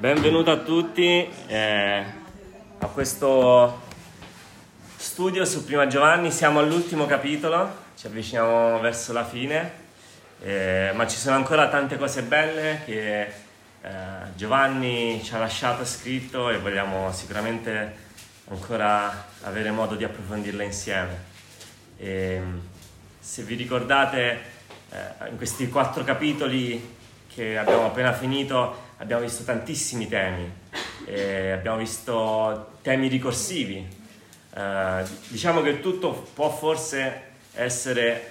Benvenuto a tutti a questo studio su Prima Giovanni. Siamo all'ultimo capitolo, ci avviciniamo verso la fine, ma ci sono ancora tante cose belle che Giovanni ci ha lasciato scritto e vogliamo sicuramente ancora avere modo di approfondirle insieme. Se vi ricordate, in questi 4 capitoli che abbiamo appena finito abbiamo visto tantissimi temi, abbiamo visto temi ricorsivi. Diciamo che tutto può forse essere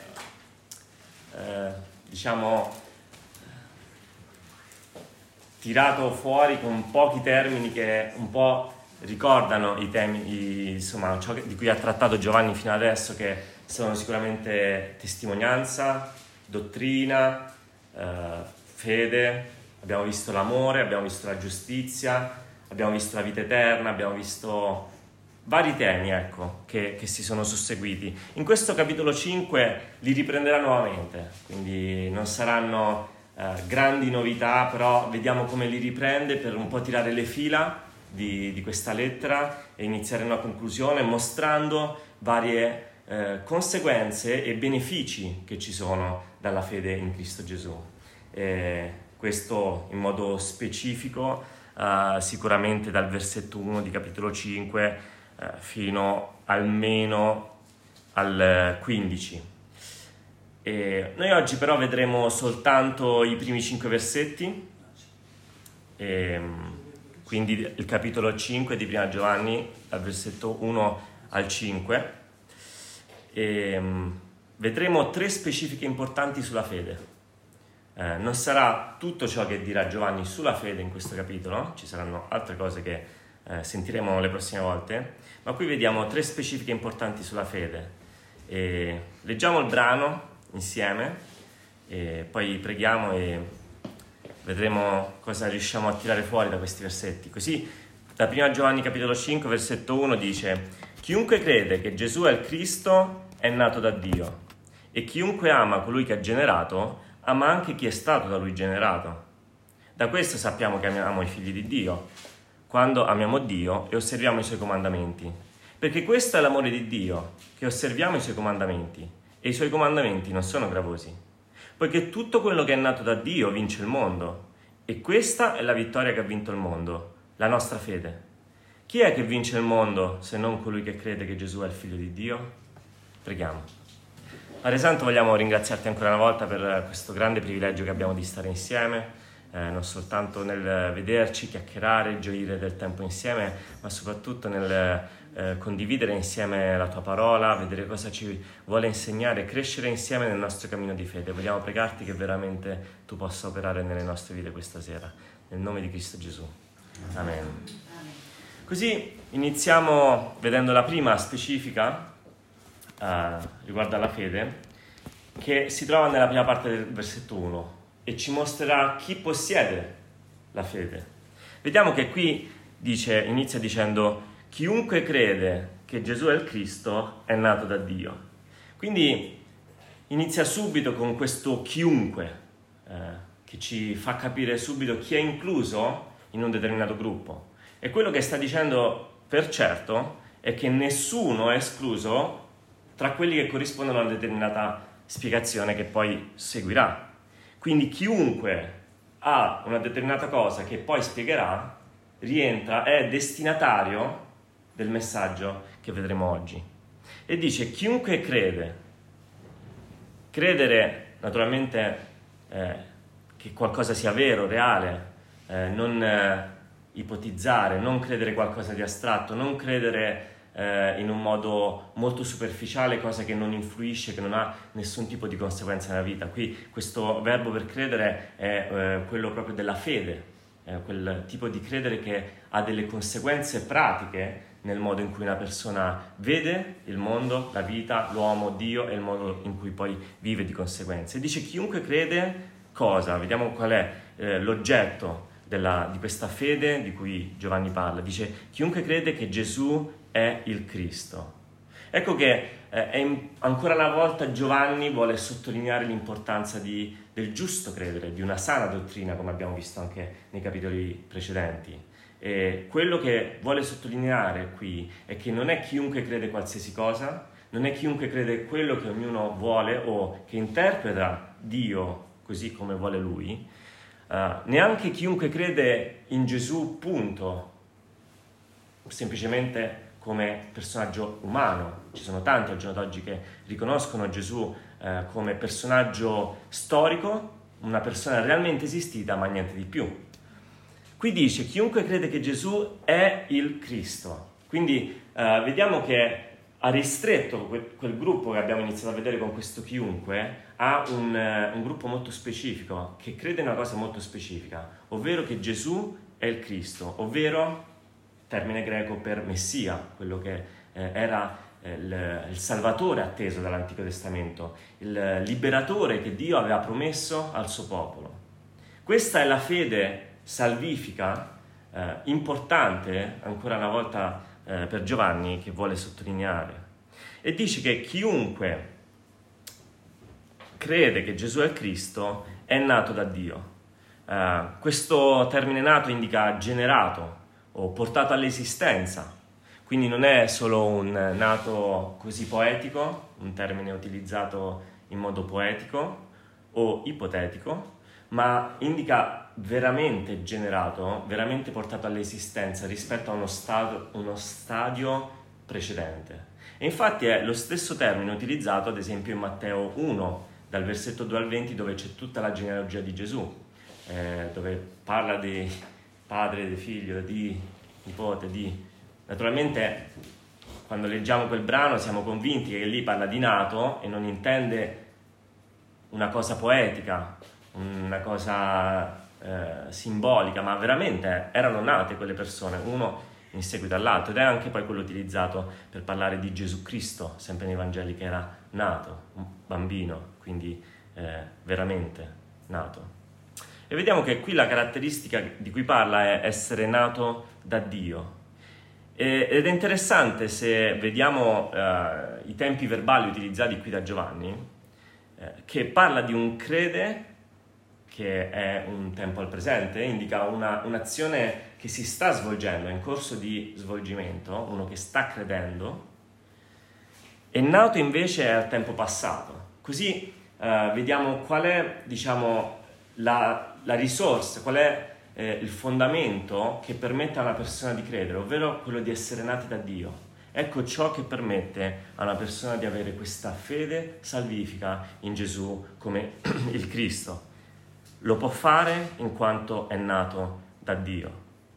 tirato fuori con pochi termini che un po' ricordano i temi, insomma, ciò di cui ha trattato Giovanni fino adesso, che sono sicuramente testimonianza, dottrina, fede. Abbiamo visto l'amore, abbiamo visto la giustizia, abbiamo visto la vita eterna, abbiamo visto vari temi, che si sono susseguiti. In questo capitolo 5 li riprenderà nuovamente, quindi non saranno grandi novità, però vediamo come li riprende per un po' tirare le fila di questa lettera e iniziare una conclusione mostrando varie conseguenze e benefici che ci sono dalla fede in Cristo Gesù. Questo in modo specifico, sicuramente dal versetto 1 di capitolo 5 fino almeno al 15. Noi oggi però vedremo soltanto i primi 5 versetti, quindi il capitolo 5 di Prima Giovanni, dal versetto 1 al 5. Vedremo 3 specifiche importanti sulla fede. Non sarà tutto ciò che dirà Giovanni sulla fede in questo capitolo, ci saranno altre cose che sentiremo le prossime volte, ma qui vediamo 3 specifiche importanti sulla fede. Leggiamo il brano insieme e poi preghiamo e vedremo cosa riusciamo a tirare fuori da questi versetti. Così da Prima Giovanni capitolo 5 versetto 1 dice: chiunque crede che Gesù è il Cristo è nato da Dio, e chiunque ama colui che ha generato ama anche chi è stato da lui generato. Da questo sappiamo che amiamo i figli di Dio, quando amiamo Dio e osserviamo i suoi comandamenti. Perché questo è l'amore di Dio, che osserviamo i suoi comandamenti, e i suoi comandamenti non sono gravosi. Poiché tutto quello che è nato da Dio vince il mondo, e questa è la vittoria che ha vinto il mondo, la nostra fede. Chi è che vince il mondo se non colui che crede che Gesù è il Figlio di Dio? Preghiamo. Padre Santo, vogliamo ringraziarti ancora una volta per questo grande privilegio che abbiamo di stare insieme, non soltanto nel vederci, chiacchierare, gioire del tempo insieme, ma soprattutto nel condividere insieme la tua parola, vedere cosa ci vuole insegnare, crescere insieme nel nostro cammino di fede. Vogliamo pregarti che veramente tu possa operare nelle nostre vite questa sera, nel nome di Cristo Gesù. Amen. Così iniziamo vedendo la prima specifica riguardo alla fede, che si trova nella prima parte del versetto 1 e ci mostrerà chi possiede la fede. Vediamo che qui inizia dicendo: chiunque crede che Gesù è il Cristo è nato da Dio. Quindi inizia subito con questo chiunque, che ci fa capire subito chi è incluso in un determinato gruppo. E quello che sta dicendo per certo è che nessuno è escluso tra quelli che corrispondono a una determinata spiegazione che poi seguirà. Quindi chiunque ha una determinata cosa che poi spiegherà rientra, è destinatario del messaggio che vedremo oggi. E dice: chiunque crede. Credere naturalmente che qualcosa sia vero, reale, non ipotizzare, non credere qualcosa di astratto, non credere in un modo molto superficiale, cosa che non influisce, che non ha nessun tipo di conseguenza nella vita. Qui questo verbo per credere è quello proprio della fede, quel tipo di credere che ha delle conseguenze pratiche nel modo in cui una persona vede il mondo, la vita, l'uomo, Dio e il modo in cui poi vive di conseguenze. Dice chiunque crede cosa? Vediamo qual è l'oggetto di questa fede di cui Giovanni parla. Dice chiunque crede che Gesù è il Cristo. Ecco che ancora una volta Giovanni vuole sottolineare l'importanza di del giusto credere, di una sana dottrina, come abbiamo visto anche nei capitoli precedenti. E quello che vuole sottolineare qui è che non è chiunque crede qualsiasi cosa, non è chiunque crede quello che ognuno vuole o che interpreta Dio così come vuole Lui, neanche chiunque crede in Gesù, punto, semplicemente come personaggio umano. Ci sono tanti al giorno d'oggi che riconoscono Gesù come personaggio storico, una persona realmente esistita, ma niente di più. Qui dice chiunque crede che Gesù è il Cristo. Quindi vediamo che ha ristretto quel gruppo che abbiamo iniziato a vedere con questo chiunque a un gruppo molto specifico, che crede in una cosa molto specifica, ovvero che Gesù è il Cristo, ovvero, termine greco per Messia, quello che era il Salvatore atteso dall'Antico Testamento, il liberatore che Dio aveva promesso al suo popolo. Questa è la fede salvifica importante, ancora una volta per Giovanni, che vuole sottolineare. E dice che chiunque crede che Gesù è il Cristo è nato da Dio. Questo termine nato indica generato o portato all'esistenza, quindi non è solo un nato così poetico, un termine utilizzato in modo poetico o ipotetico, ma indica veramente generato, veramente portato all'esistenza rispetto a uno stadio precedente. E infatti è lo stesso termine utilizzato ad esempio in Matteo 1, dal versetto 2 al 20, dove c'è tutta la genealogia di Gesù, dove parla di padre, di figlio, di nipote, di... Naturalmente quando leggiamo quel brano siamo convinti che lì parla di nato e non intende una cosa poetica, una cosa simbolica, ma veramente erano nate quelle persone, uno in seguito all'altro, ed è anche poi quello utilizzato per parlare di Gesù Cristo, sempre nei Vangeli, che era nato, un bambino, quindi veramente nato. E vediamo che qui la caratteristica di cui parla è essere nato da Dio. Ed è interessante, se vediamo i tempi verbali utilizzati qui da Giovanni, che parla di un crede che è un tempo al presente, indica un'azione che si sta svolgendo, è in corso di svolgimento, uno che sta credendo, e nato invece è al tempo passato. Così vediamo qual è, diciamo, la risorsa, qual è il fondamento che permette a una persona di credere, ovvero quello di essere nati da Dio. Ecco ciò che permette a una persona di avere questa fede salvifica in Gesù come il Cristo. Lo può fare in quanto è nato da Dio.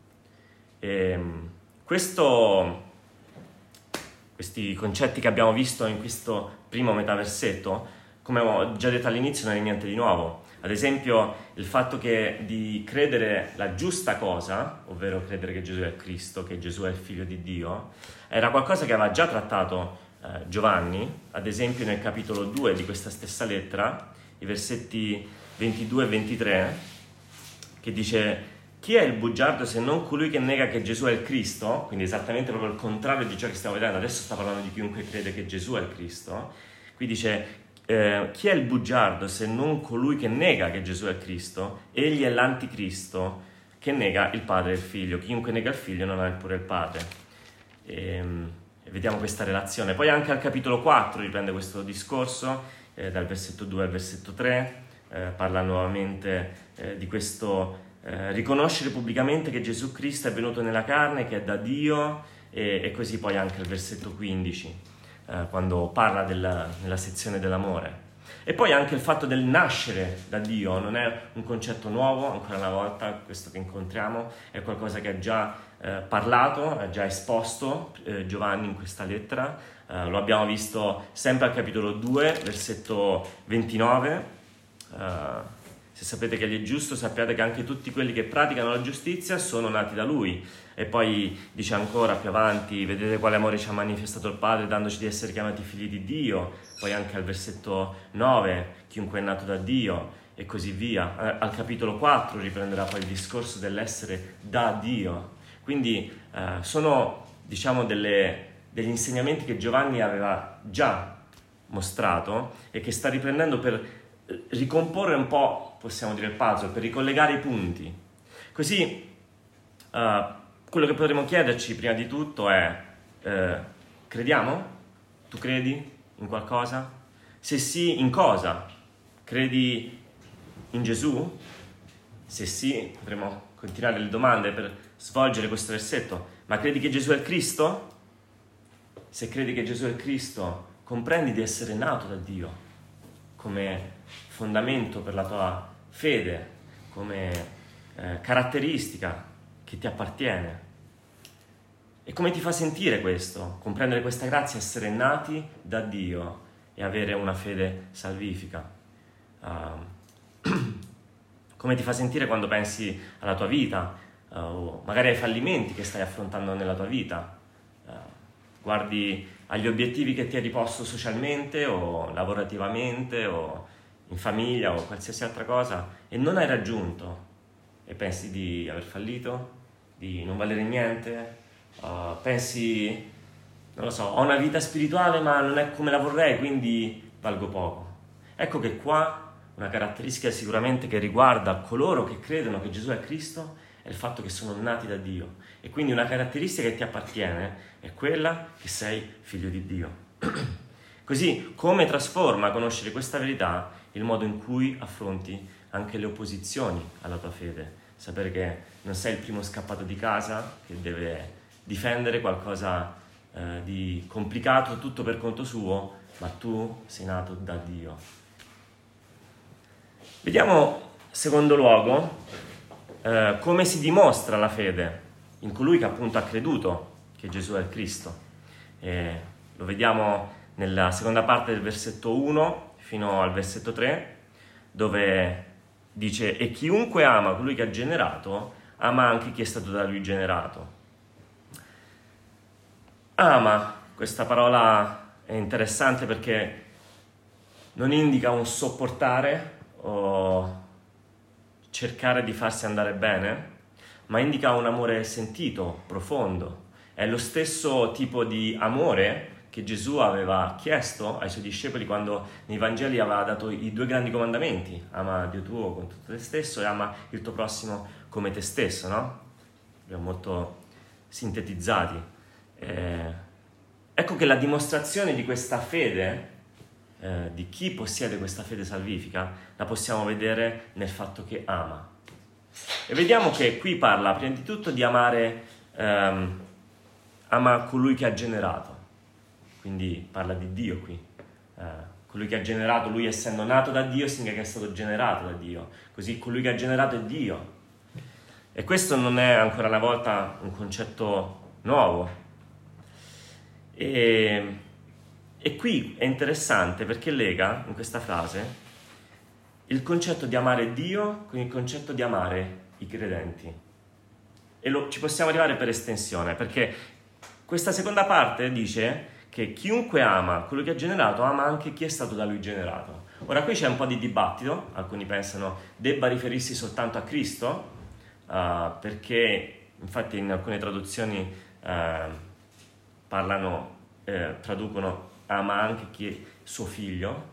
Questi concetti che abbiamo visto in questo primo metaversetto, come ho già detto all'inizio, non è niente di nuovo. Ad esempio, il fatto che di credere la giusta cosa, ovvero credere che Gesù è il Cristo, che Gesù è il Figlio di Dio, era qualcosa che aveva già trattato Giovanni, ad esempio nel capitolo 2 di questa stessa lettera, i versetti 22 e 23, che dice: chi è il bugiardo se non colui che nega che Gesù è il Cristo? Quindi esattamente proprio il contrario di ciò che stiamo vedendo. Adesso sta parlando di chiunque crede che Gesù è il Cristo. Qui dice: chi è il bugiardo se non colui che nega che Gesù è il Cristo? Egli è l'anticristo che nega il Padre e il Figlio. Chiunque nega il Figlio non ha neppure il Padre. E vediamo questa relazione. Poi anche al capitolo 4 riprende questo discorso, dal versetto 2 al versetto 3, parla nuovamente di questo riconoscere pubblicamente che Gesù Cristo è venuto nella carne, che è da Dio, e così poi anche il versetto 15, quando parla nella sezione dell'amore. E poi anche il fatto del nascere da Dio non è un concetto nuovo, ancora una volta questo che incontriamo è qualcosa che ha già parlato, ha già esposto Giovanni in questa lettera. Lo abbiamo visto sempre al capitolo 2, versetto 29. Se sapete che egli è giusto, sappiate che anche tutti quelli che praticano la giustizia sono nati da lui. E poi dice ancora più avanti: vedete quale amore ci ha manifestato il Padre, dandoci di essere chiamati figli di Dio. Poi anche al versetto 9, chiunque è nato da Dio, e così via. Al capitolo 4 riprenderà poi il discorso dell'essere da Dio. Quindi sono, diciamo, degli insegnamenti che Giovanni aveva già mostrato e che sta riprendendo per ricomporre un po', possiamo dire, il puzzle, per ricollegare i punti. Così quello che potremmo chiederci prima di tutto è: crediamo? Tu credi in qualcosa? Se sì, in cosa? Credi in Gesù? Se sì, potremmo continuare le domande per svolgere questo versetto. Ma credi che Gesù è il Cristo? Se credi che Gesù è il Cristo, comprendi di essere nato da Dio come fondamento per la tua fede, come caratteristica che ti appartiene. E come ti fa sentire questo? Comprendere questa grazia, essere nati da Dio e avere una fede salvifica. Come ti fa sentire quando pensi alla tua vita, o magari ai fallimenti che stai affrontando nella tua vita? Guardi agli obiettivi che ti hai riposto socialmente o lavorativamente o in famiglia o qualsiasi altra cosa e non hai raggiunto e pensi di aver fallito, di non valere niente, pensi, non lo so, ho una vita spirituale ma non è come la vorrei, quindi valgo poco. Ecco che qua una caratteristica sicuramente che riguarda coloro che credono che Gesù è Cristo è il fatto che sono nati da Dio. E quindi una caratteristica che ti appartiene è quella che sei figlio di Dio. Così come trasforma a conoscere questa verità il modo in cui affronti anche le opposizioni alla tua fede. Sapere che non sei il primo scappato di casa che deve difendere qualcosa di complicato tutto per conto suo, ma tu sei nato da Dio. Vediamo, secondo luogo, come si dimostra la fede in colui che appunto ha creduto che Gesù è il Cristo. Lo vediamo nella seconda parte del versetto 1 fino al versetto 3, dove dice: e chiunque ama colui che ha generato, ama anche chi è stato da lui generato. Ama, questa parola è interessante perché non indica un sopportare o cercare di farsi andare bene, ma indica un amore sentito, profondo. È lo stesso tipo di amore che Gesù aveva chiesto ai suoi discepoli quando nei Vangeli aveva dato i 2 grandi comandamenti: ama Dio tuo con tutto te stesso e ama il tuo prossimo come te stesso, no? Li ho molto sintetizzati. Ecco che la dimostrazione di questa fede, di chi possiede questa fede salvifica, la possiamo vedere nel fatto che ama. E vediamo che qui parla prima di tutto di amare, ama colui che ha generato, quindi parla di Dio qui. Colui che ha generato, lui essendo nato da Dio significa che è stato generato da Dio, così colui che ha generato è Dio. E questo non è ancora una volta un concetto nuovo. E qui è interessante perché lega in questa frase il concetto di amare Dio con il concetto di amare i credenti. E ci possiamo arrivare per estensione, perché questa seconda parte dice che chiunque ama quello che ha generato, ama anche chi è stato da lui generato. Ora qui c'è un po' di dibattito, alcuni pensano debba riferirsi soltanto a Cristo, perché infatti in alcune traduzioni traducono ama anche chi è suo figlio,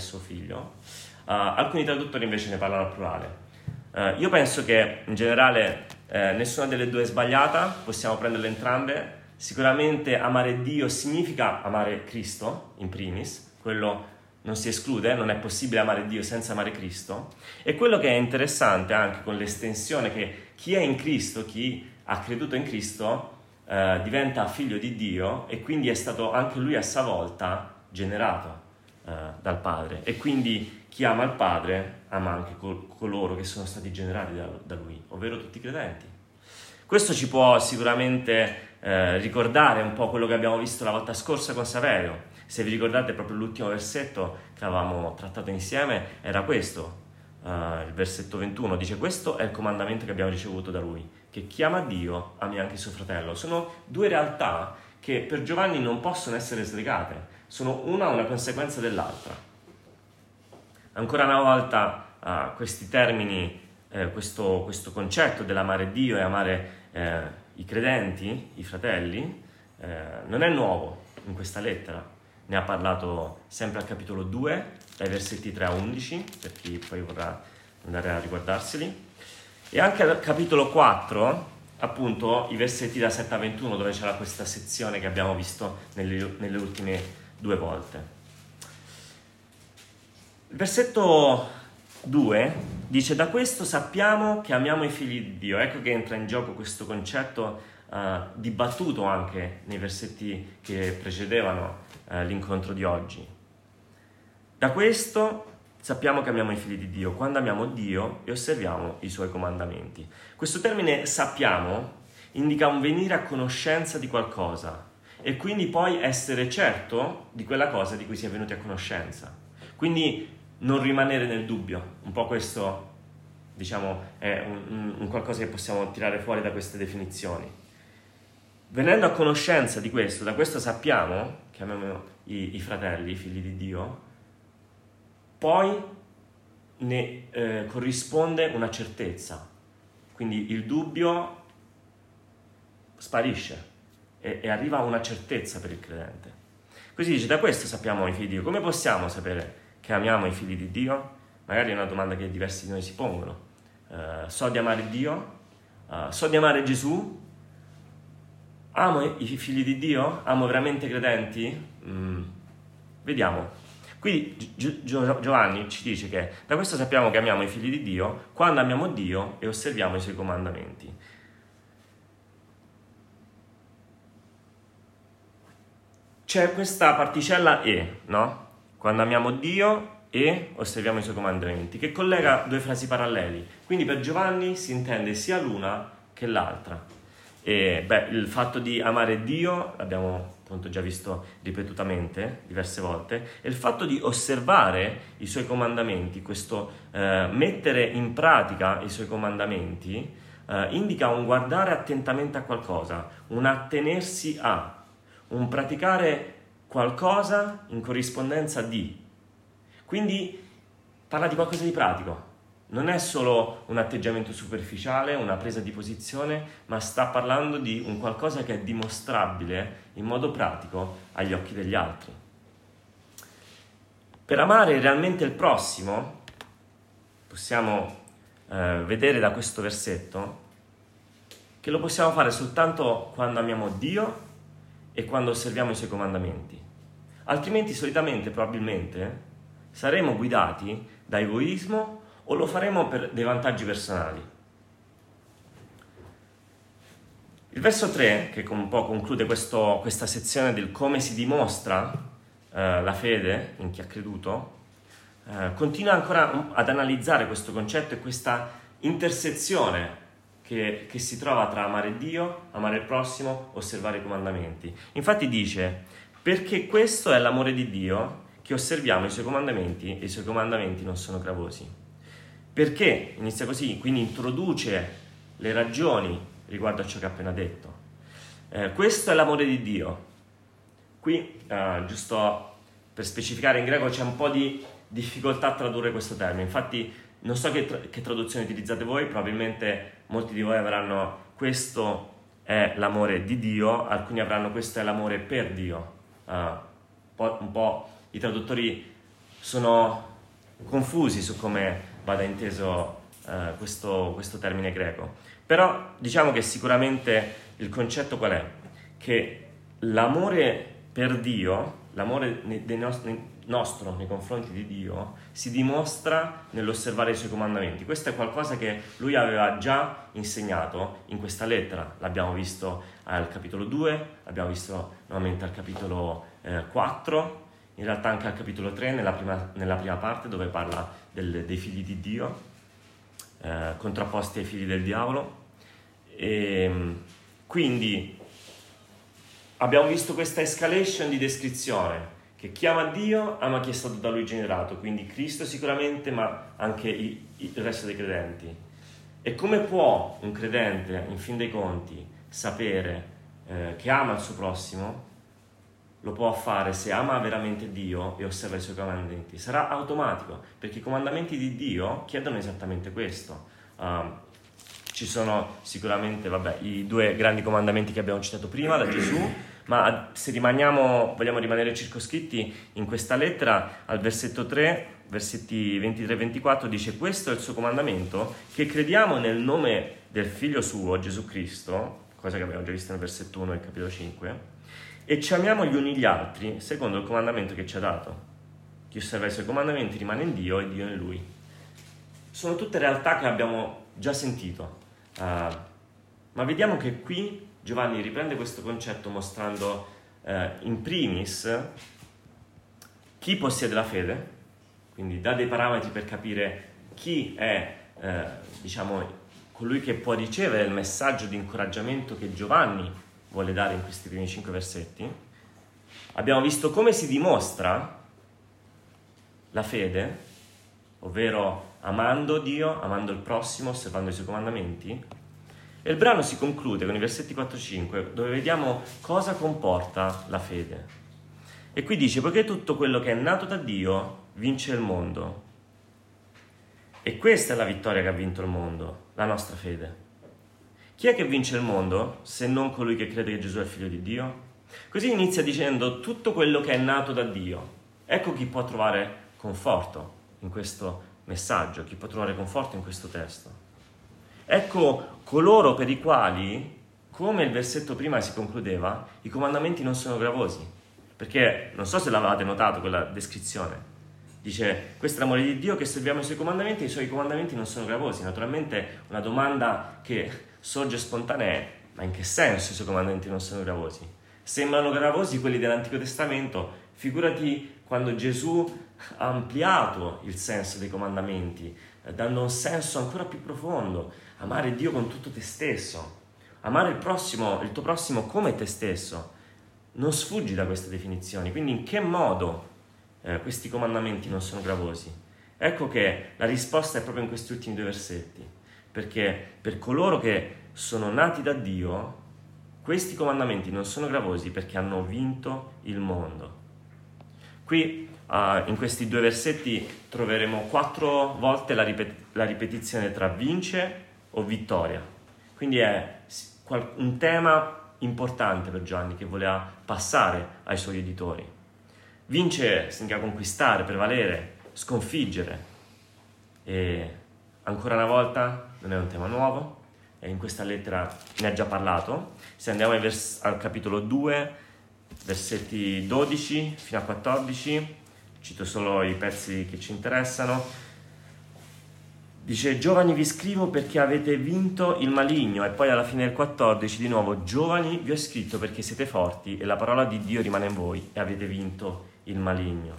alcuni traduttori invece ne parlano al plurale. Io penso che in generale nessuna delle due è sbagliata, possiamo prenderle entrambe. Sicuramente amare Dio significa amare Cristo in primis, quello non si esclude, non è possibile amare Dio senza amare Cristo. E quello che è interessante anche con l'estensione che chi è in Cristo, chi ha creduto in Cristo, diventa figlio di Dio e quindi è stato anche lui a sua volta generato dal Padre, e quindi chi ama il Padre ama anche coloro che sono stati generati da lui, ovvero tutti i credenti. Questo ci può sicuramente ricordare un po' quello che abbiamo visto la volta scorsa con Saverio. Se vi ricordate, proprio l'ultimo versetto che avevamo trattato insieme era questo, il versetto 21, dice: questo è il comandamento che abbiamo ricevuto da lui, che chi ama Dio ami anche suo fratello. Sono due realtà che per Giovanni non possono essere slegate, sono una conseguenza dell'altra. Ancora una volta questi termini, questo concetto dell'amare Dio e amare i credenti, i fratelli, non è nuovo in questa lettera. ne ha parlato sempre al capitolo 2, dai versetti 3 a 11, per chi poi vorrà andare a riguardarseli. E anche al capitolo 4, appunto, i versetti da 7 a 21, dove c'era questa sezione che abbiamo visto nelle ultime 2 volte. Il versetto 2 dice: da questo sappiamo che amiamo i figli di Dio. Ecco che entra in gioco questo concetto dibattuto anche nei versetti che precedevano l'incontro di oggi. Da questo sappiamo che amiamo i figli di Dio, quando amiamo Dio e osserviamo i Suoi comandamenti. Questo termine sappiamo indica un venire a conoscenza di qualcosa e quindi poi essere certo di quella cosa di cui si è venuti a conoscenza. Quindi non rimanere nel dubbio. Un po' questo, diciamo, è un qualcosa che possiamo tirare fuori da queste definizioni. Venendo a conoscenza di questo, da questo sappiamo che amiamo i fratelli, i figli di Dio, poi ne corrisponde una certezza. Quindi il dubbio sparisce e arriva una certezza per il credente. Così dice: da questo sappiamo i figli di Dio. Come possiamo sapere che amiamo i figli di Dio? Magari è una domanda che diversi di noi si pongono. So di amare Dio? So di amare Gesù? Amo i figli di Dio? Amo veramente i credenti? Vediamo. Qui Giovanni ci dice che da questo sappiamo che amiamo i figli di Dio quando amiamo Dio e osserviamo i Suoi comandamenti. C'è questa particella e, no? Quando amiamo Dio e osserviamo i Suoi comandamenti, che collega 2 frasi paralleli. Quindi per Giovanni si intende sia l'una che l'altra. E il fatto di amare Dio l'abbiamo appunto già visto ripetutamente diverse volte, e il fatto di osservare i Suoi comandamenti, questo mettere in pratica i Suoi comandamenti, indica un guardare attentamente a qualcosa, un attenersi a, un praticare qualcosa in corrispondenza di. Quindi parla di qualcosa di pratico. Non è solo un atteggiamento superficiale, una presa di posizione, ma sta parlando di un qualcosa che è dimostrabile in modo pratico agli occhi degli altri. Per amare realmente il prossimo, possiamo vedere da questo versetto che lo possiamo fare soltanto quando amiamo Dio e quando osserviamo i Suoi comandamenti. Altrimenti, solitamente, probabilmente, saremo guidati da egoismo o lo faremo per dei vantaggi personali. Il verso 3, che un po' conclude questa sezione del come si dimostra la fede in chi ha creduto, continua ancora ad analizzare questo concetto e questa intersezione che si trova tra amare Dio, amare il prossimo, osservare i comandamenti. Infatti dice: perché questo è l'amore di Dio, che osserviamo i Suoi comandamenti e i Suoi comandamenti non sono gravosi. Perché? Inizia così, quindi introduce le ragioni riguardo a ciò che ha appena detto. Questo è l'amore di Dio. Qui, giusto per specificare, in greco c'è un po' di difficoltà a tradurre questo termine. Infatti non so che traduzione utilizzate voi, probabilmente molti di voi avranno questo è l'amore di Dio, alcuni avranno questo è l'amore per Dio. Un po' i traduttori sono confusi su come vada inteso questo termine greco. Però diciamo che sicuramente il concetto qual è? Che l'amore per Dio, l'amore nostro nei confronti di Dio, si dimostra nell'osservare i Suoi comandamenti. Questo è qualcosa che Lui aveva già insegnato in questa lettera. L'abbiamo visto al capitolo 2, l'abbiamo visto nuovamente al capitolo 4, in realtà anche al capitolo 3, nella prima parte, dove parla dei figli di Dio, contrapposti ai figli del diavolo. E quindi abbiamo visto questa escalation di descrizione, che chi ama Dio ama chi è stato da Lui generato, quindi Cristo sicuramente, ma anche il resto dei credenti. E come può un credente, in fin dei conti, sapere che ama il suo prossimo? Lo può fare se ama veramente Dio e osserva i Suoi comandamenti. Sarà automatico, perché i comandamenti di Dio chiedono esattamente questo. Ci sono sicuramente i 2 grandi comandamenti che abbiamo citato prima da Gesù, ma se vogliamo rimanere circoscritti in questa lettera, al versetto 3, versetti 23 e 24, dice: questo è il suo comandamento, che crediamo nel nome del Figlio suo, Gesù Cristo, cosa che abbiamo già visto nel versetto 1 del capitolo 5, e ci amiamo gli uni gli altri secondo il comandamento che ci ha dato. Chi osserva i suoi comandamenti rimane in Dio e Dio in lui. Sono tutte realtà che abbiamo già sentito, ma vediamo che qui Giovanni riprende questo concetto mostrando in primis chi possiede la fede, quindi dà dei parametri per capire chi è colui che può ricevere il messaggio di incoraggiamento che Giovanni vuole dare in questi primi 5 versetti. Abbiamo visto come si dimostra la fede, ovvero amando Dio, amando il prossimo, osservando i suoi comandamenti. E il brano si conclude con i versetti 4-5, dove vediamo cosa comporta la fede. E qui dice: poiché tutto quello che è nato da Dio vince il mondo. E questa è la vittoria che ha vinto il mondo, la nostra fede. Chi è che vince il mondo, se non colui che crede che Gesù è il Figlio di Dio? Così inizia dicendo: tutto quello che è nato da Dio. Ecco chi può trovare conforto in questo messaggio, chi può trovare conforto in questo testo. Ecco coloro per i quali, come il versetto prima si concludeva, i comandamenti non sono gravosi. Perché non so se l'avete notato quella descrizione. Dice: questo è l'amore di Dio, che osserviamo i suoi comandamenti, e i suoi comandamenti non sono gravosi. Naturalmente una domanda che sorge spontanea è: ma in che senso i suoi comandamenti non sono gravosi? Sembrano gravosi quelli dell'Antico Testamento, figurati quando Gesù ha ampliato il senso dei comandamenti, dando un senso ancora più profondo: amare Dio con tutto te stesso, amare il tuo prossimo come te stesso. Non sfuggi da queste definizioni. Quindi in che modo questi comandamenti non sono gravosi? Ecco che la risposta è proprio in questi ultimi 2 versetti, perché per coloro che sono nati da Dio questi comandamenti non sono gravosi perché hanno vinto il mondo. Qui in questi 2 versetti troveremo 4 volte la ripetizione tra vince o vittoria. Quindi è un tema importante per Giovanni che voleva passare ai suoi editori. Vincere significa conquistare, prevalere, sconfiggere. E ancora una volta non è un tema nuovo, e in questa lettera ne ha già parlato. Se andiamo al capitolo 2, versetti 12 fino a 14, cito solo i pezzi che ci interessano. Dice: giovani vi scrivo perché avete vinto il maligno. E poi alla fine del 14 di nuovo: giovani vi ho scritto perché siete forti e la parola di Dio rimane in voi e avete vinto il maligno.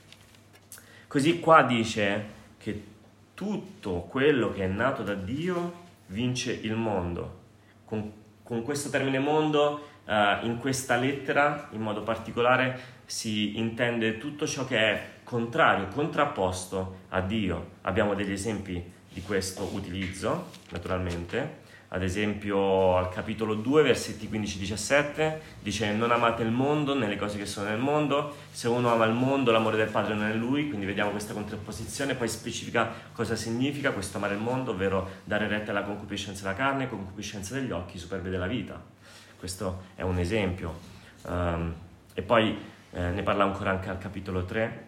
Così qua dice che tutto quello che è nato da Dio vince il mondo. Con questo termine mondo in questa lettera in modo particolare si intende tutto ciò che è contrario, contrapposto a Dio. Abbiamo degli esempi di questo utilizzo, naturalmente. Ad esempio al capitolo 2, versetti 15-17, dice: non amate il mondo né le cose che sono nel mondo. Se uno ama il mondo, l'amore del Padre non è in lui. Quindi vediamo questa contrapposizione. Poi specifica cosa significa questo amare il mondo, ovvero dare retta alla concupiscenza della carne, concupiscenza degli occhi, superbia della vita. Questo è un esempio. E poi ne parla ancora anche al capitolo 3.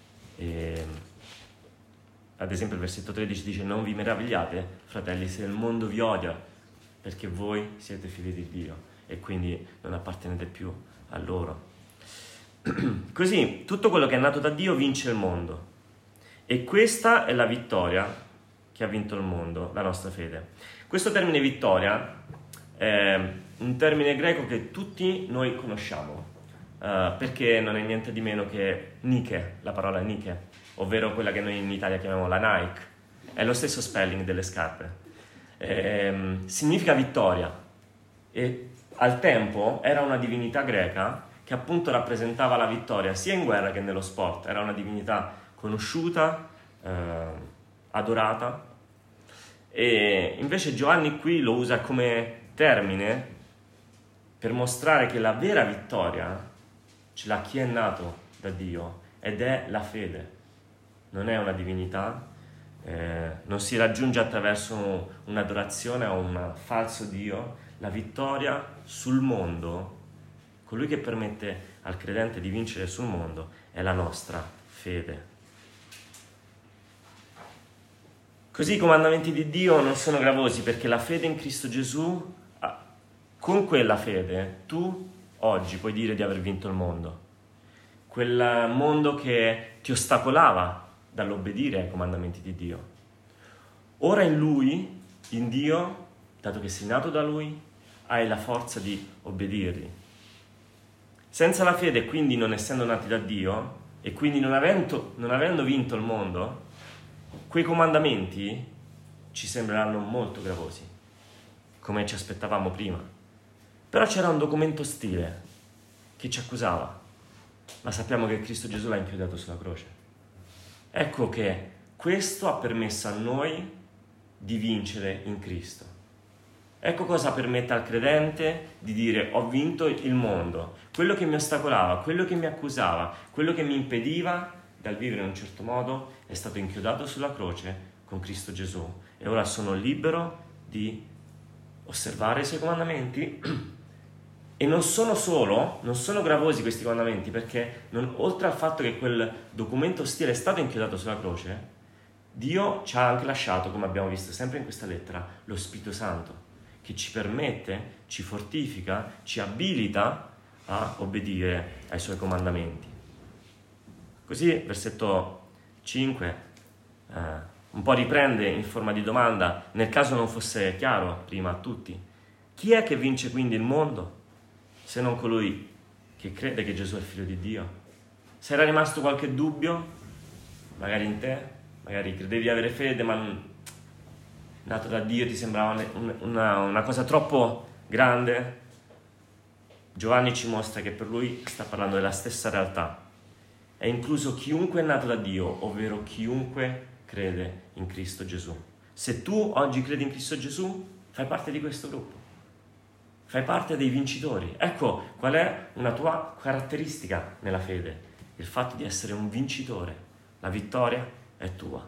Ad esempio il versetto 13 dice: non vi meravigliate, fratelli, se il mondo vi odia, perché voi siete figli di Dio e quindi non appartenete più a loro. Così tutto quello che è nato da Dio vince il mondo, e questa è la vittoria che ha vinto il mondo, la nostra fede. Questo termine vittoria è un termine greco che tutti noi conosciamo, perché non è niente di meno che Nike, la parola Nike, ovvero quella che noi in Italia chiamiamo la Nike. È lo stesso spelling delle scarpe. Significa vittoria, e al tempo era una divinità greca che appunto rappresentava la vittoria sia in guerra che nello sport. Era una divinità conosciuta, adorata, e invece Giovanni qui lo usa come termine per mostrare che la vera vittoria ce l'ha chi è nato da Dio, ed è la fede. Non è una divinità, non si raggiunge attraverso un'adorazione a un falso Dio. La vittoria sul mondo colui che permette al credente di vincere sul mondo è la nostra fede. Così i comandamenti di Dio non sono gravosi, perché la fede in Cristo Gesù, con quella fede tu oggi puoi dire di aver vinto il mondo. Quel mondo che ti ostacolava dall'obbedire ai comandamenti di Dio. Ora in Lui, in Dio, dato che sei nato da Lui, hai la forza di obbedirgli. Senza la fede, quindi non essendo nati da Dio, e quindi non avendo vinto il mondo, quei comandamenti ci sembreranno molto gravosi, come ci aspettavamo prima. Però c'era un documento ostile che ci accusava, ma sappiamo che Cristo Gesù l'ha inchiodato sulla croce. Ecco che questo ha permesso a noi di vincere in Cristo. Ecco cosa permette al credente di dire: ho vinto il mondo. Quello che mi ostacolava, quello che mi accusava, quello che mi impediva dal vivere in un certo modo è stato inchiodato sulla croce con Cristo Gesù, e ora sono libero di osservare i suoi comandamenti. E non sono gravosi questi comandamenti, perché oltre al fatto che quel documento ostile è stato inchiodato sulla croce, Dio ci ha anche lasciato, come abbiamo visto sempre in questa lettera, lo Spirito Santo, che ci permette, ci fortifica, ci abilita a obbedire ai suoi comandamenti. Così, versetto 5, un po' riprende in forma di domanda, nel caso non fosse chiaro prima a tutti: chi è che vince quindi il mondo, se non colui che crede che Gesù è il Figlio di Dio? Se era rimasto qualche dubbio, magari in te, magari credevi di avere fede, ma nato da Dio ti sembrava una cosa troppo grande, Giovanni ci mostra che per lui sta parlando della stessa realtà. È incluso chiunque è nato da Dio, ovvero chiunque crede in Cristo Gesù. Se tu oggi credi in Cristo Gesù, fai parte di questo gruppo. Fai parte dei vincitori. Ecco qual è una tua caratteristica nella fede: il fatto di essere un vincitore. La vittoria è tua.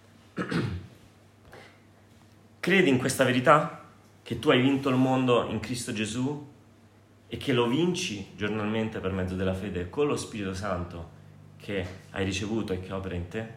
Credi in questa verità? Che tu hai vinto il mondo in Cristo Gesù e che lo vinci giornalmente per mezzo della fede con lo Spirito Santo che hai ricevuto e che opera in te?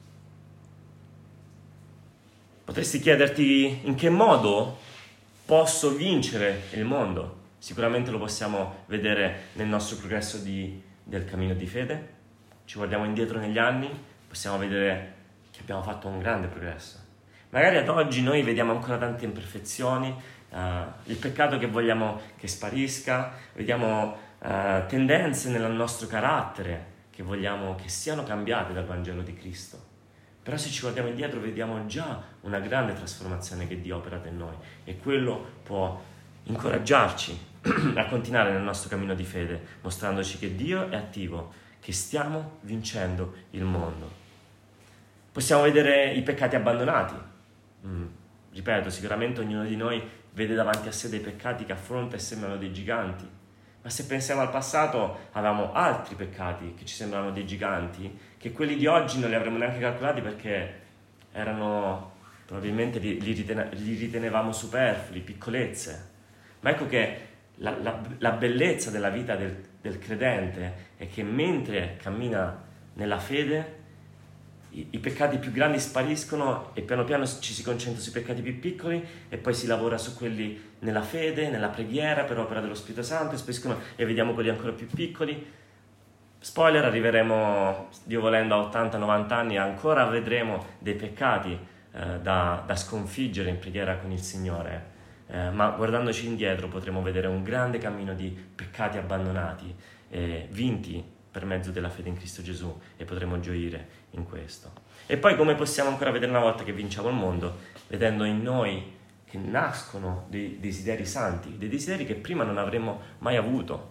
Potresti chiederti: in che modo posso vincere il mondo? Sicuramente lo possiamo vedere nel nostro progresso del cammino di fede. Ci guardiamo indietro negli anni, possiamo vedere che abbiamo fatto un grande progresso. Magari ad oggi noi vediamo ancora tante imperfezioni, il peccato che vogliamo che sparisca, vediamo tendenze nel nostro carattere che vogliamo che siano cambiate dal Vangelo di Cristo. Però se ci guardiamo indietro vediamo già una grande trasformazione che Dio opera in noi, e quello può incoraggiarci a continuare nel nostro cammino di fede, mostrandoci che Dio è attivo, che stiamo vincendo il mondo. Possiamo vedere i peccati abbandonati. Ripeto, sicuramente ognuno di noi vede davanti a sé dei peccati che affronta e sembrano dei giganti, ma se pensiamo al passato avevamo altri peccati che ci sembrano dei giganti, che quelli di oggi non li avremmo neanche calcolati, perché erano, probabilmente li ritenevamo superflui, piccolezze. Ma ecco che la bellezza della vita del credente è che mentre cammina nella fede i peccati più grandi spariscono, e piano piano ci si concentra sui peccati più piccoli, e poi si lavora su quelli nella fede, nella preghiera per opera dello Spirito Santo, e spariscono e vediamo quelli ancora più piccoli. Spoiler, arriveremo, Dio volendo, a 80-90 anni e ancora vedremo dei peccati da sconfiggere in preghiera con il Signore, ma guardandoci indietro potremo vedere un grande cammino di peccati abbandonati, vinti per mezzo della fede in Cristo Gesù, e potremo gioire in questo. E poi come possiamo ancora vedere una volta che vinciamo il mondo? Vedendo in noi che nascono dei desideri santi, dei desideri che prima non avremmo mai avuto.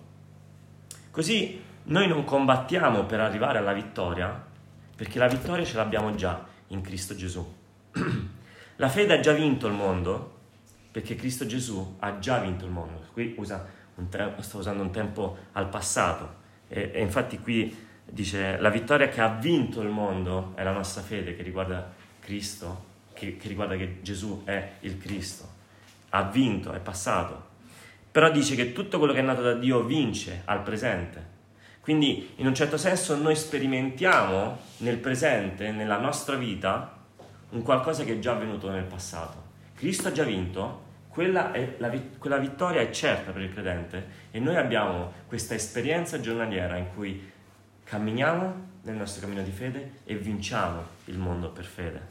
Così noi non combattiamo per arrivare alla vittoria, perché la vittoria ce l'abbiamo già in Cristo Gesù. La fede ha già vinto il mondo, perché Cristo Gesù ha già vinto il mondo. Qui sto usando un tempo al passato, e infatti qui dice: la vittoria che ha vinto il mondo è la nostra fede, che riguarda Cristo, che riguarda che Gesù è il Cristo. Ha vinto, è passato. però dice che tutto quello che è nato da Dio vince al presente. Quindi in un certo senso noi sperimentiamo nel presente, nella nostra vita, un qualcosa che è già avvenuto nel passato. Cristo ha già vinto, quella vittoria è certa per il credente e noi abbiamo questa esperienza giornaliera in cui camminiamo nel nostro cammino di fede e vinciamo il mondo per fede.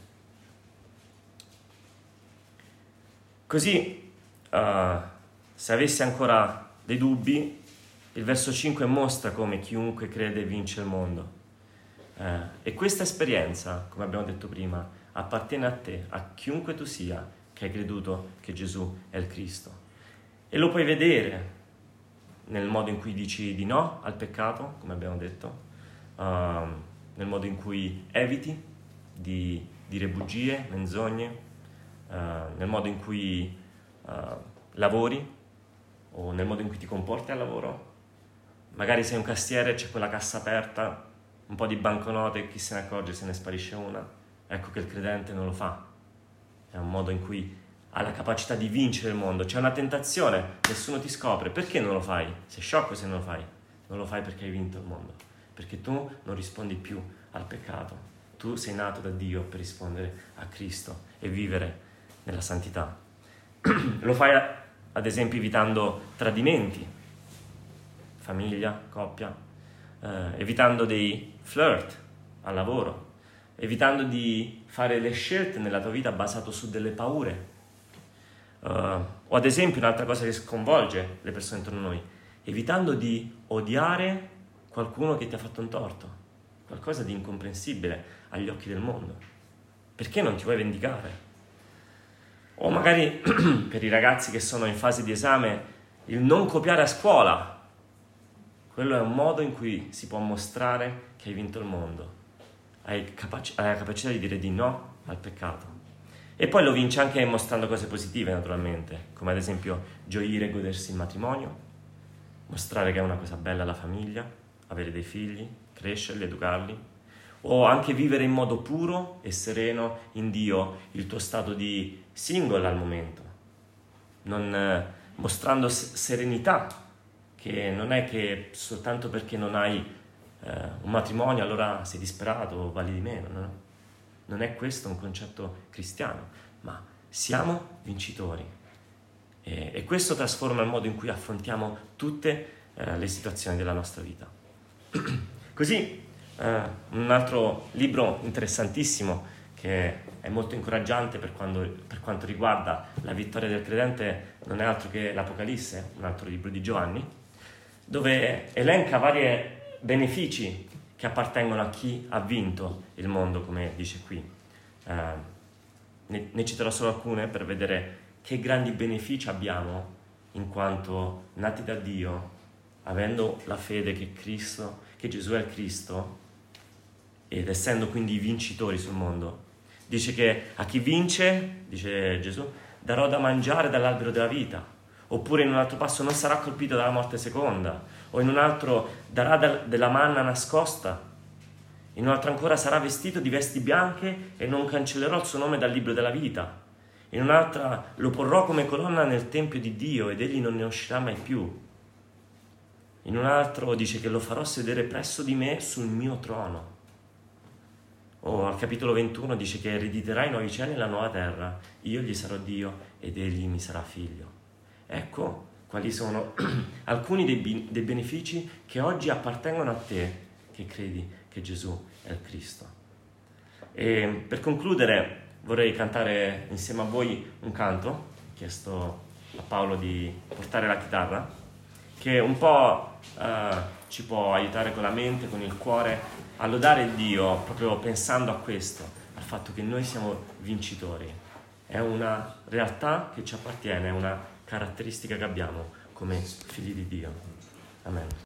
Così, se avessi ancora dei dubbi, il verso 5 mostra come chiunque crede vince il mondo. E questa esperienza, come abbiamo detto prima, appartiene a te, a chiunque tu sia, che hai creduto che Gesù è il Cristo. E lo puoi vedere nel modo in cui dici di no al peccato, come abbiamo detto, nel modo in cui eviti di dire bugie, menzogne, nel modo in cui lavori o nel modo in cui ti comporti al lavoro. Magari sei un cassiere, c'è quella cassa aperta, un po' di banconote e chi se ne accorge se ne sparisce una. Ecco che il credente non lo fa. È un modo in cui ha la capacità di vincere il mondo. C'è una tentazione, nessuno ti scopre. Perché non lo fai? Sei sciocco se non lo fai. Non lo fai perché hai vinto il mondo. Perché tu non rispondi più al peccato. Tu sei nato da Dio per rispondere a Cristo e vivere nella santità. Lo fai ad esempio evitando tradimenti, famiglia, coppia, evitando dei flirt al lavoro, evitando di fare le scelte nella tua vita basato su delle paure. O ad esempio un'altra cosa che sconvolge le persone intorno a noi, evitando di odiare qualcuno che ti ha fatto un torto, qualcosa di incomprensibile agli occhi del mondo. Perché non ti vuoi vendicare? O magari per i ragazzi che sono in fase di esame, il non copiare a scuola. Quello è un modo in cui si può mostrare che hai vinto il mondo. Hai la capacità di dire di no al peccato. E poi lo vince anche mostrando cose positive, naturalmente, come ad esempio gioire e godersi il matrimonio, mostrare che è una cosa bella la famiglia, avere dei figli, crescerli, educarli, o anche vivere in modo puro e sereno in Dio il tuo stato di single al momento, mostrando serenità, che non è che soltanto perché non hai un matrimonio allora sei disperato o vali di meno, no? Non è questo un concetto cristiano, ma siamo vincitori e questo trasforma il modo in cui affrontiamo tutte le situazioni della nostra vita. Così un altro libro interessantissimo che è molto incoraggiante per quanto riguarda la vittoria del credente non è altro che l'Apocalisse, un altro libro di Giovanni, dove elenca vari benefici che appartengono a chi ha vinto il mondo, come dice qui. Ne citerò solo alcune per vedere che grandi benefici abbiamo in quanto nati da Dio, avendo la fede che Gesù è il Cristo ed essendo quindi i vincitori sul mondo. Dice che a chi vince, dice Gesù, darò da mangiare dall'albero della vita, oppure in un altro passo non sarà colpito dalla morte seconda, o in un altro darà della manna nascosta, in un altro ancora sarà vestito di vesti bianche e non cancellerò il suo nome dal libro della vita, in un'altra lo porrò come colonna nel tempio di Dio ed egli non ne uscirà mai più, in un altro dice che lo farò sedere presso di me sul mio trono. O al capitolo 21 dice che erediterà i nuovi cieli e la nuova terra, io gli sarò Dio ed egli mi sarà figlio. Ecco quali sono alcuni dei benefici che oggi appartengono a te che credi che Gesù è il Cristo. E per concludere vorrei cantare insieme a voi un canto, ho chiesto a Paolo di portare la chitarra, che un po' ci può aiutare con la mente, con il cuore, a lodare Dio proprio pensando a questo, al fatto che noi siamo vincitori. È una realtà che ci appartiene, è una caratteristica che abbiamo come figli di Dio. Amen.